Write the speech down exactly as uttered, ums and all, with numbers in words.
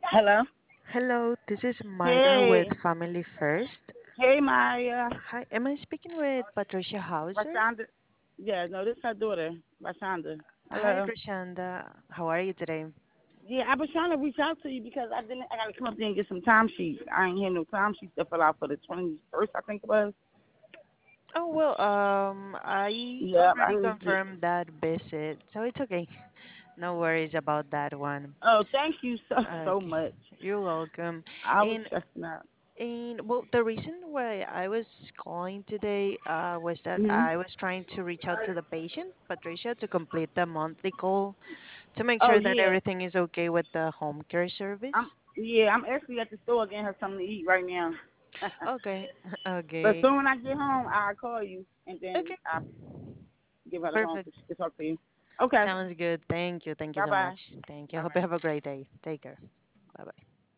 Hello. Hello, this is Maya with Hey. Family First. Hey, Maya. Hi, am I speaking with Patricia Hauser? Rashonda. Yeah, no, this is her daughter, Rashonda. Hi, Hello. Rashanda. How are you today? Yeah, I was trying to reach out to you because I didn't. I gotta come up there and get some timesheets. I ain't had no timesheets to fill out for the twenty first. I think it was. Oh, well, um, I Yeah, I already need to. confirmed that visit, so it's okay. No worries about that one. Oh, thank you so so Okay, much. you're welcome. I was And stressing out. and well, the reason why I was calling today uh, was that Mhm. I was trying to reach out to the patient, Patricia, to complete the monthly call to make Oh sure that yeah. everything is okay with the home care service. I'm yeah. I'm actually at the store getting her something to eat right now. Okay, But okay, soon when I get home, I'll call you and then okay, I'll give her the phone perfect. so she can talk to you. Okay. Sounds good. Thank you. Thank you Bye so bye. much. Thank you. All Hope right. you have a great day. Take care. Bye bye.